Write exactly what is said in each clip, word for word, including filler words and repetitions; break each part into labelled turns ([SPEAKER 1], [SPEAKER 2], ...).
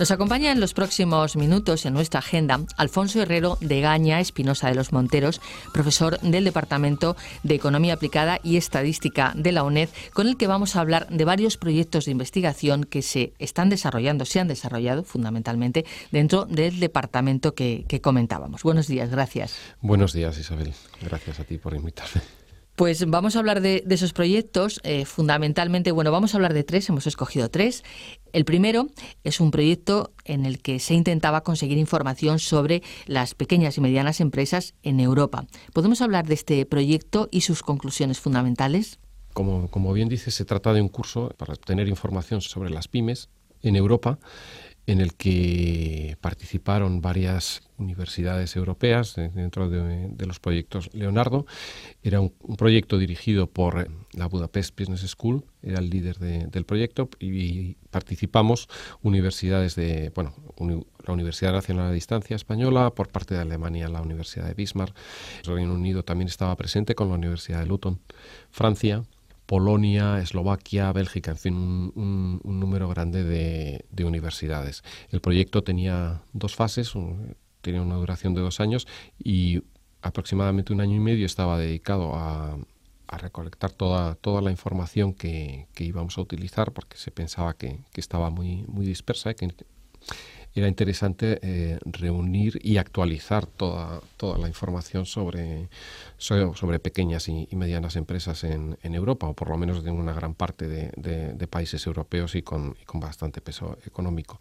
[SPEAKER 1] Nos acompaña en los próximos minutos en nuestra agenda Alfonso Herrero de Gaña Espinosa de los Monteros, profesor del Departamento de Economía Aplicada y Estadística de la UNED, con el que vamos a hablar de varios proyectos de investigación que se están desarrollando, se han desarrollado fundamentalmente dentro del departamento que, que comentábamos. Buenos días, gracias.
[SPEAKER 2] Buenos días, Isabel. Gracias a ti por invitarme.
[SPEAKER 1] Pues vamos a hablar de, de esos proyectos, eh, fundamentalmente, bueno, vamos a hablar de tres, hemos escogido tres. El primero es un proyecto en el que se intentaba conseguir información sobre las pequeñas y medianas empresas en Europa. ¿Podemos hablar de este proyecto y sus conclusiones fundamentales?
[SPEAKER 2] Como, como bien dices, se trata de un curso para obtener información sobre las pymes en Europa, en el que participaron varias universidades europeas dentro de, de los proyectos Leonardo. Era un, un proyecto dirigido por la Budapest Business School, era el líder de, del proyecto, y participamos universidades de, bueno, uni, la Universidad Nacional a Distancia Española, por parte de Alemania la Universidad de Bismarck. El Reino Unido también estaba presente con la Universidad de Luton, Francia, Polonia, Eslovaquia, Bélgica, en fin, un, un, un número grande de, de universidades. El proyecto tenía dos fases, un, tenía una duración de dos años y aproximadamente un año y medio estaba dedicado a, a recolectar toda, toda la información que, que íbamos a utilizar, porque se pensaba que, que estaba muy, muy dispersa, que era interesante eh, reunir y actualizar toda, toda la información sobre, sobre, sobre pequeñas y, y medianas empresas en, en Europa, o por lo menos en una gran parte de, de, de países europeos y con, y con bastante peso económico.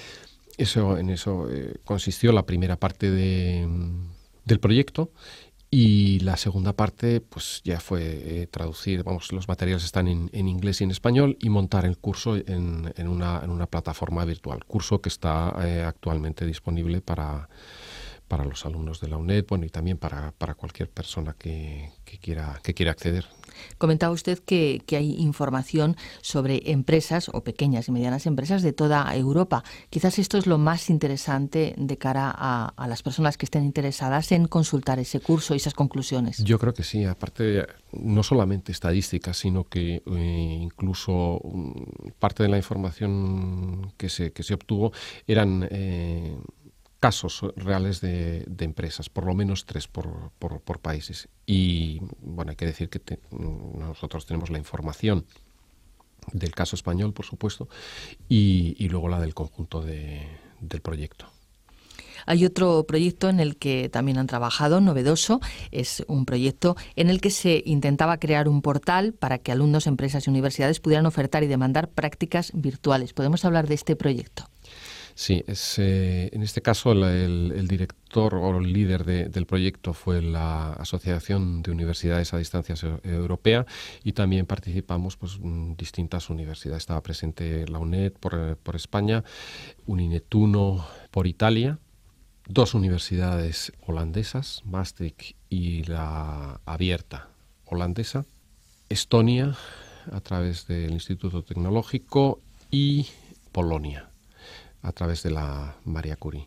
[SPEAKER 2] Eso, en eso eh, consistió la primera parte de, del proyecto. Y la segunda parte, pues ya fue eh, traducir, vamos, los materiales están en, en inglés y en español, y montar el curso en, en, una, en una plataforma virtual. Curso que está eh, actualmente disponible para, para los alumnos de la UNED, bueno, y también para, para cualquier persona que, que, quiera, que quiera acceder.
[SPEAKER 1] Comentaba usted que, que hay información sobre empresas o pequeñas y medianas empresas de toda Europa. Quizás esto es lo más interesante de cara a, a las personas que estén interesadas en consultar ese curso y esas conclusiones.
[SPEAKER 2] Yo creo que sí. Aparte, no solamente estadísticas, sino que eh, incluso um, parte de la información que se, que se obtuvo eran Eh, casos reales de, de empresas, por lo menos tres por, por, por países. Y bueno, hay que decir que te, nosotros tenemos la información del caso español, por supuesto, y, y luego la del conjunto de, del proyecto.
[SPEAKER 1] Hay otro proyecto en el que también han trabajado, novedoso. Es un proyecto en el que se intentaba crear un portal para que alumnos, empresas y universidades pudieran ofertar y demandar prácticas virtuales. ¿Podemos hablar de este proyecto?
[SPEAKER 2] Sí, es, eh, en este caso el, el, el director o el líder de, del proyecto fue la Asociación de Universidades a Distancia Europea, y también participamos pues distintas universidades. Estaba presente la UNED por, por España, Uninetuno por Italia, dos universidades holandesas, Maastricht y la Abierta holandesa, Estonia a través del Instituto Tecnológico y Polonia a través de la Maria Curie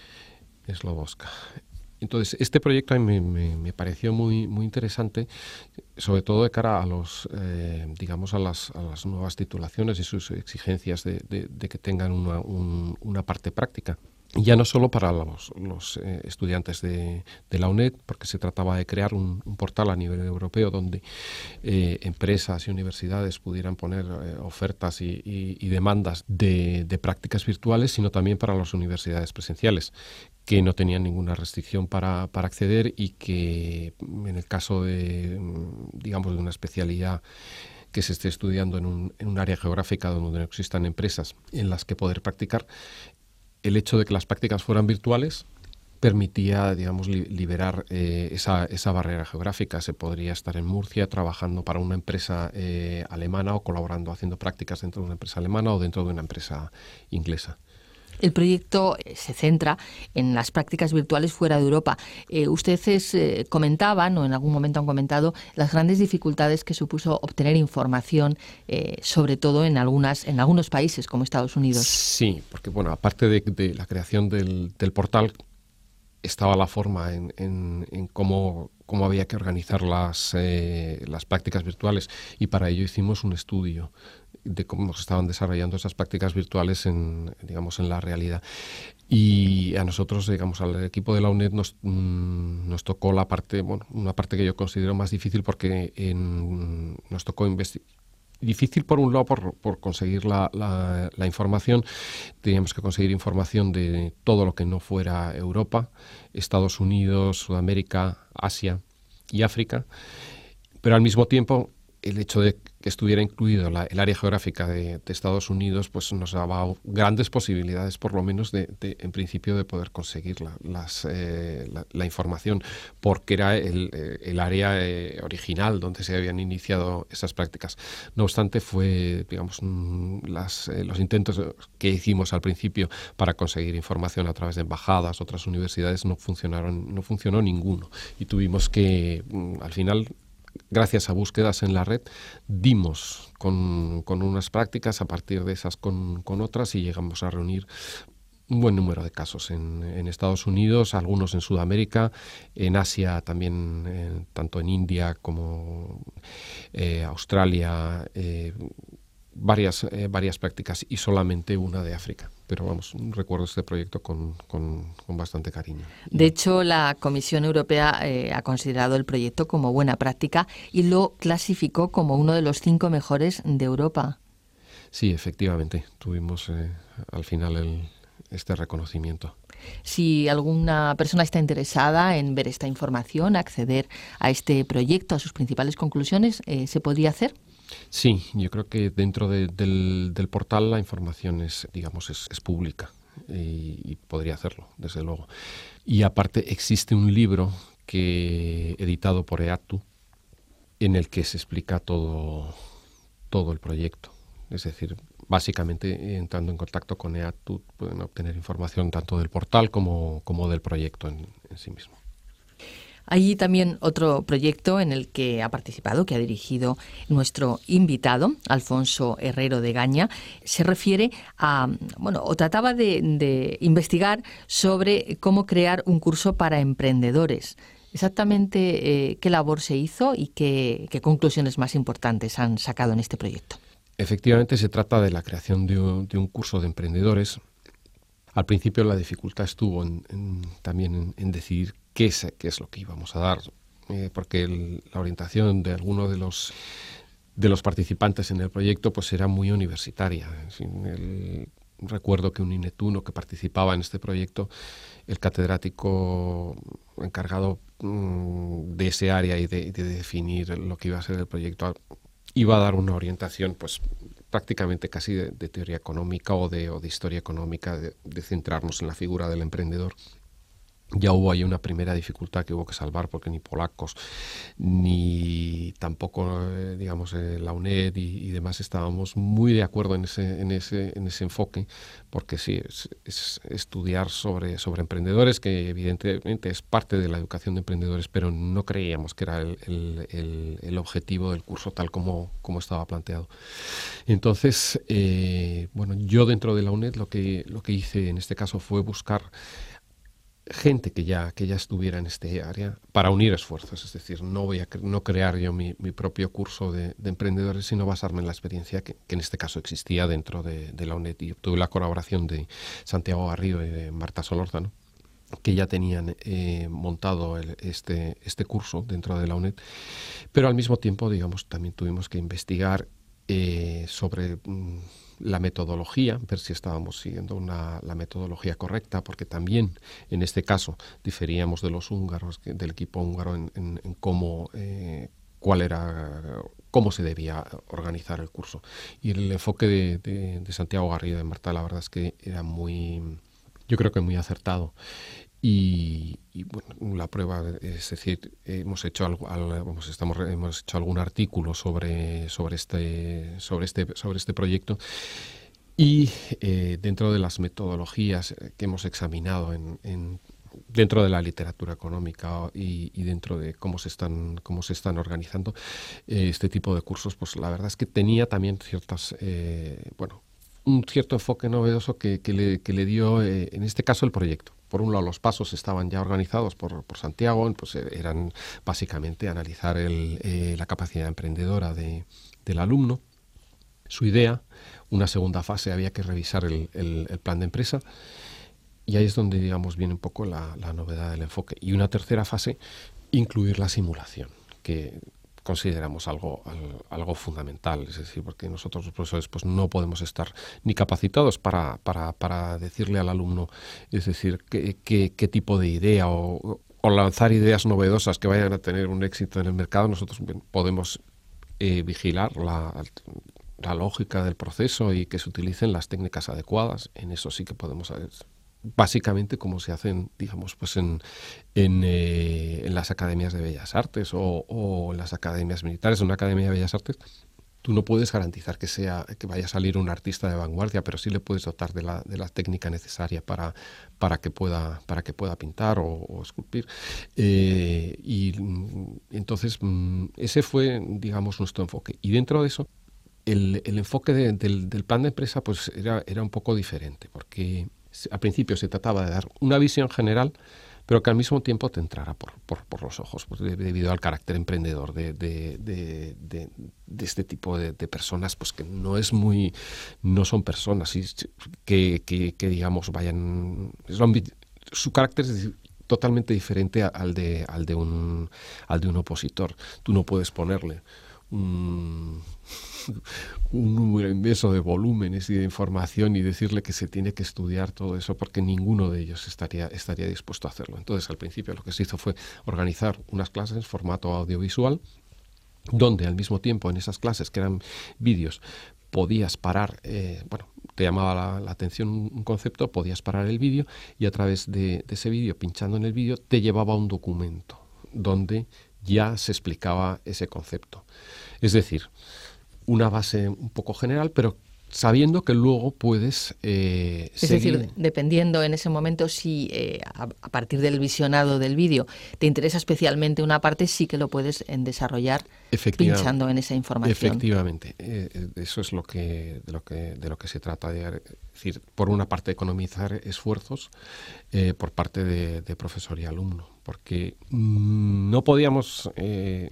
[SPEAKER 2] eslovaca. Entonces, este proyecto a mí me, me, me pareció muy, muy interesante, sobre todo de cara a los, eh, digamos, a las, a las nuevas titulaciones y sus exigencias de, de, de que tengan una, un, una parte práctica. Ya no solo para los, los eh, estudiantes de, de la UNED, porque se trataba de crear un, un portal a nivel europeo donde eh, empresas y universidades pudieran poner eh, ofertas y, y, y demandas de, de prácticas virtuales, sino también para las universidades presenciales, que no tenían ninguna restricción para, para acceder, y que en el caso de, digamos, de una especialidad que se esté estudiando en un, en un área geográfica donde no existan empresas en las que poder practicar, el hecho de que las prácticas fueran virtuales permitía, digamos, li- liberar eh, esa, esa barrera geográfica. Se podría estar en Murcia trabajando para una empresa eh, alemana, o colaborando haciendo prácticas dentro de una empresa alemana o dentro de una empresa inglesa.
[SPEAKER 1] El proyecto se centra en las prácticas virtuales fuera de Europa. Eh, ustedes eh, comentaban, o en algún momento han comentado, las grandes dificultades que supuso obtener información, eh, sobre todo en algunas en algunos países como Estados Unidos.
[SPEAKER 2] Sí, porque bueno, aparte de, de la creación del, del portal, estaba la forma en, en, en cómo cómo había que organizar las, eh, las prácticas virtuales, y para ello hicimos un estudio de cómo se estaban desarrollando esas prácticas virtuales en, digamos, en la realidad. Y a nosotros, digamos, al equipo de la UNED nos, mmm, nos tocó la parte, bueno, una parte que yo considero más difícil, porque en, nos tocó investigar. Difícil por un lado por, por conseguir la, la, la información. Teníamos que conseguir información de todo lo que no fuera Europa, Estados Unidos, Sudamérica, Asia y África, pero al mismo tiempo el hecho de que estuviera incluido la, el área geográfica de, de Estados Unidos, pues nos daba grandes posibilidades, por lo menos, de, de en principio, de poder conseguir la, las, eh, la, la información, porque era el, el área eh, original donde se habían iniciado esas prácticas. No obstante, fue, digamos, las, eh, los intentos que hicimos al principio para conseguir información a través de embajadas, otras universidades, no funcionaron, no funcionó ninguno, y tuvimos que, al final, gracias a búsquedas en la red, dimos con, con unas prácticas, a partir de esas con, con otras, y llegamos a reunir un buen número de casos en, en Estados Unidos, algunos en Sudamérica, en Asia también, eh, tanto en India como eh, Australia, eh, varias, eh, varias prácticas, y solamente una de África. Pero vamos, recuerdo este proyecto con, con, con bastante cariño.
[SPEAKER 1] De hecho, la Comisión Europea eh, ha considerado el proyecto como buena práctica y lo clasificó como uno de los cinco mejores de Europa.
[SPEAKER 2] Sí, efectivamente, tuvimos eh, al final el, este reconocimiento.
[SPEAKER 1] Si alguna persona está interesada en ver esta información, acceder a este proyecto, a sus principales conclusiones, eh, ¿se podría hacer?
[SPEAKER 2] Sí, yo creo que dentro de, del, del portal la información es, digamos, es, es pública, y, y podría hacerlo, desde luego. Y aparte existe un libro que editado por EATU en el que se explica todo, todo el proyecto. Es decir, básicamente, entrando en contacto con EATU, pueden obtener información tanto del portal como, como del proyecto en, en sí mismo.
[SPEAKER 1] Hay también otro proyecto en el que ha participado, que ha dirigido nuestro invitado, Alfonso Herrero de Gaña. Se refiere a, bueno, o trataba de, de investigar sobre cómo crear un curso para emprendedores. Exactamente eh, qué labor se hizo y qué, qué conclusiones más importantes han sacado en este proyecto.
[SPEAKER 2] Efectivamente, se trata de la creación de un, de un curso de emprendedores. Al principio la dificultad estuvo en, en, también en, en decidir qué es, qué es lo que íbamos a dar, eh, porque el, la orientación de algunos de los, de los participantes en el proyecto pues era muy universitaria. En el, recuerdo que un inetuno que participaba en este proyecto, el catedrático encargado mmm, de ese área y de, de definir lo que iba a ser el proyecto, iba a dar una orientación pues prácticamente casi de, de teoría económica o de, o de historia económica, de, de centrarnos en la figura del emprendedor. Ya hubo ahí una primera dificultad que hubo que salvar, porque ni polacos ni tampoco eh, digamos eh, la UNED y, y demás estábamos muy de acuerdo en ese en ese en ese enfoque, porque sí es, es estudiar sobre sobre emprendedores, que evidentemente es parte de la educación de emprendedores, pero no creíamos que era el, el, el, el objetivo del curso tal como como estaba planteado. Entonces eh, bueno, yo dentro de la UNED lo que lo que hice en este caso fue buscar gente que ya, que ya estuviera en este área para unir esfuerzos. Es decir, no voy a cre- no crear yo mi, mi propio curso de, de emprendedores, sino basarme en la experiencia que, que en este caso existía dentro de, de la UNED, y obtuve la colaboración de Santiago Garrido y de Marta Solórzano, que ya tenían eh, montado el, este, este curso dentro de la UNED, pero al mismo tiempo, digamos, también tuvimos que investigar eh, sobre mm, la metodología, ver si estábamos siguiendo una, la metodología correcta, porque también en este caso diferíamos de los húngaros, del equipo húngaro, en, en, en cómo, eh, cuál era, cómo se debía organizar el curso. Y el enfoque de, de, de Santiago Garrido y de Marta, la verdad es que era muy, yo creo que muy acertado. Y, y bueno, la prueba, es decir, hemos hecho algo, vamos, estamos, hemos hecho algún artículo sobre, sobre, este, sobre, este, sobre este proyecto, y eh, dentro de las metodologías que hemos examinado en, en dentro de la literatura económica y, y dentro de cómo se están cómo se están organizando eh, este tipo de cursos, pues la verdad es que tenía también ciertas eh, bueno un cierto enfoque novedoso que, que, le, que le dio, eh, en este caso, el proyecto. Por un lado, los pasos estaban ya organizados por, por Santiago, pues eran básicamente analizar el, eh, la capacidad emprendedora de, del alumno, su idea. Una segunda fase, había que revisar el, el, el plan de empresa, y ahí es donde, digamos, viene un poco la, la novedad del enfoque. Y una tercera fase, incluir la simulación, que consideramos algo, algo fundamental, es decir, porque nosotros los profesores pues no podemos estar ni capacitados para, para, para decirle al alumno, es decir, qué, qué, qué tipo de idea o, o lanzar ideas novedosas que vayan a tener un éxito en el mercado. Nosotros podemos eh, vigilar la, la lógica del proceso y que se utilicen las técnicas adecuadas. En eso sí que podemos saber. Básicamente como se hacen, digamos, pues en, en, eh, en las academias de Bellas Artes o, o en las academias militares. En una academia de Bellas Artes tú no puedes garantizar que sea que vaya a salir un artista de vanguardia, pero sí le puedes dotar de la, de la técnica necesaria para, para, que, pueda, para que pueda pintar o, o esculpir. Eh, y entonces ese fue, digamos, nuestro enfoque. Y dentro de eso, el, el enfoque de, del, del plan de empresa pues era, era un poco diferente, porque al principio se trataba de dar una visión general, pero que al mismo tiempo te entrara por, por, por los ojos, pues debido al carácter emprendedor de, de, de, de, de este tipo de, de personas, pues que no es muy, no son personas que, que, que digamos vayan, son, su carácter es totalmente diferente al de, al de un, al de un opositor. Tú no puedes ponerle un, un número inmenso de volúmenes y de información y decirle que se tiene que estudiar todo eso, porque ninguno de ellos estaría, estaría dispuesto a hacerlo. Entonces, al principio lo que se hizo fue organizar unas clases en formato audiovisual, donde al mismo tiempo en esas clases, que eran vídeos, podías parar, eh, bueno, te llamaba la, la atención un concepto, podías parar el vídeo y a través de, de ese vídeo, pinchando en el vídeo, te llevaba a un documento donde ya se explicaba ese concepto. Es decir, una base un poco general, pero sabiendo que luego puedes eh,
[SPEAKER 1] es
[SPEAKER 2] seguir.
[SPEAKER 1] decir, dependiendo en ese momento si eh, a, a partir del visionado del vídeo te interesa especialmente una parte, sí que lo puedes en desarrollar pinchando en esa información.
[SPEAKER 2] Efectivamente, eh, eso es lo que de lo que de lo que se trata, de, es decir, por una parte economizar esfuerzos eh, por parte de, de profesor y alumno, porque mmm, no podíamos eh,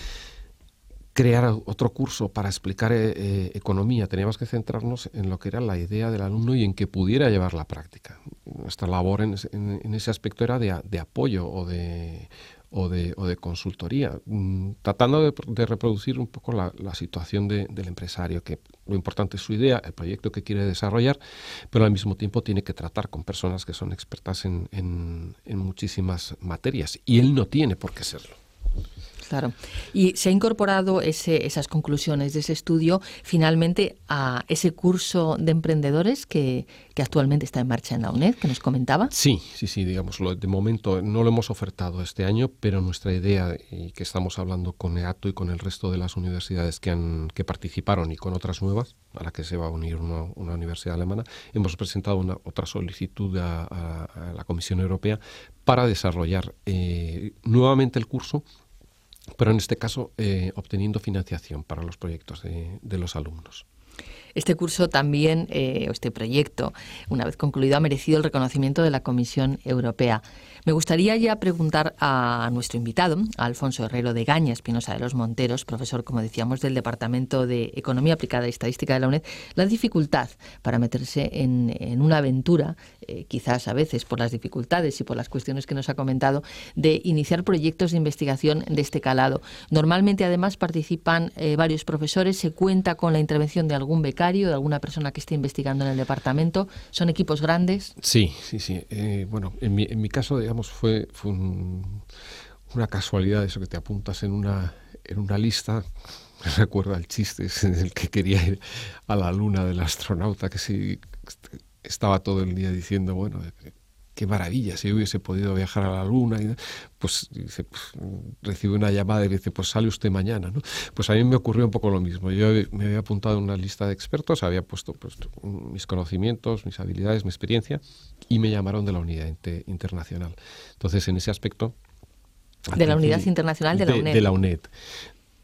[SPEAKER 2] crear otro curso para explicar eh, economía. Teníamos que centrarnos en lo que era la idea del alumno y en que pudiera llevar la práctica. Nuestra labor en, en, en ese aspecto era de, de apoyo o de, o de, o de consultoría, mmm, tratando de, de reproducir un poco la, la situación de, del empresario, que lo importante es su idea, el proyecto que quiere desarrollar, pero al mismo tiempo tiene que tratar con personas que son expertas en, en, en muchísimas materias, y él no tiene por qué serlo.
[SPEAKER 1] Claro. Y se ha incorporado ese, esas conclusiones de ese estudio finalmente a ese curso de emprendedores que, que actualmente está en marcha en la UNED, que nos comentaba.
[SPEAKER 2] Sí, sí, sí, digámoslo. De momento no lo hemos ofertado este año, pero nuestra idea, y que estamos hablando con EATO y con el resto de las universidades que, han, que participaron y con otras nuevas, a la que se va a unir una, una universidad alemana, hemos presentado una, otra solicitud a, a, a la Comisión Europea para desarrollar eh, nuevamente el curso, pero en este caso eh, obteniendo financiación para los proyectos de, de los alumnos.
[SPEAKER 1] Este curso también, eh, este proyecto, una vez concluido, ha merecido el reconocimiento de la Comisión Europea. Me gustaría ya preguntar a nuestro invitado, a Alfonso Herrero de Gaña Espinosa de los Monteros, profesor, como decíamos, del Departamento de Economía Aplicada y Estadística de la UNED, la dificultad para meterse en, en una aventura, eh, quizás a veces por las dificultades y por las cuestiones que nos ha comentado, de iniciar proyectos de investigación de este calado. Normalmente, además, participan eh, varios profesores, se cuenta con la intervención de algún becario, de alguna persona que esté investigando en el departamento. ¿Son equipos grandes?
[SPEAKER 2] Sí, sí, sí. Eh, bueno, en mi, en mi caso, digamos, fue, fue un, una casualidad eso que te apuntas en una, en una lista. Me recuerda el chiste en el que quería ir a la luna del astronauta, que sí estaba todo el día diciendo, bueno, qué maravilla, si hubiese podido viajar a la luna. Y, pues, dice, pues recibe una llamada y dice, pues sale usted mañana, ¿no? Pues a mí me ocurrió un poco lo mismo. Yo me había apuntado en una lista de expertos, había puesto pues, mis conocimientos, mis habilidades, mi experiencia, y me llamaron de la unidad internacional. Entonces, en ese aspecto...
[SPEAKER 1] De la unidad internacional de la UNED.
[SPEAKER 2] De la UNED.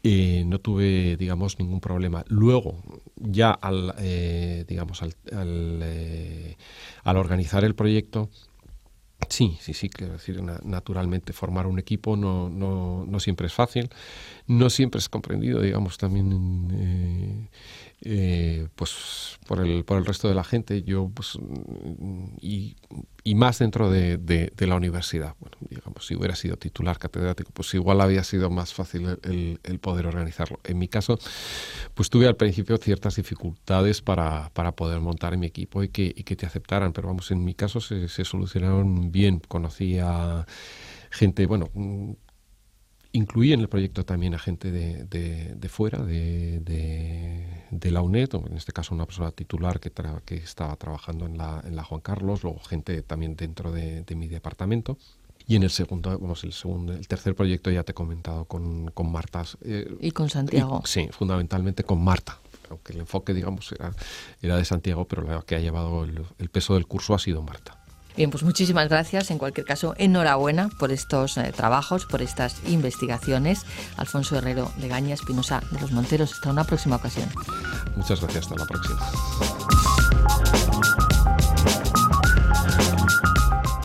[SPEAKER 2] eh, no tuve, digamos, ningún problema. Luego, ya al, eh, digamos, al, al, eh, al organizar el proyecto, sí, sí, sí, quiero decir, na- naturalmente formar un equipo no, no, no siempre es fácil, no siempre es comprendido, digamos, también eh, eh, pues por el, por el resto de la gente, yo pues y, y más dentro de, de, de la universidad. Bueno, digamos, si hubiera sido titular catedrático, pues igual había sido más fácil el, el, el poder organizarlo. En mi caso, pues tuve al principio ciertas dificultades para, para poder montar mi equipo y que, y que te aceptaran, pero vamos, en mi caso se, se solucionaron bien. Conocí a gente, bueno, mm, incluí en el proyecto también a gente de, de, de fuera, de, de, de la UNED, o en este caso una persona titular que, tra- que estaba trabajando en la, en la Juan Carlos, luego gente también dentro de, de mi departamento. Y en el segundo, vamos, el segundo, el tercer proyecto ya te he comentado con, con Marta. eh,
[SPEAKER 1] Y con Santiago.
[SPEAKER 2] y, sí, fundamentalmente con Marta, aunque el enfoque, digamos, era, era de Santiago, pero la que ha llevado el, el peso del curso ha sido Marta.
[SPEAKER 1] Bien, pues muchísimas gracias. En cualquier caso, enhorabuena por estos eh, trabajos, por estas investigaciones. Alfonso Herrero Legaña Espinosa de los Monteros. Hasta una próxima ocasión.
[SPEAKER 2] Muchas gracias, hasta la próxima.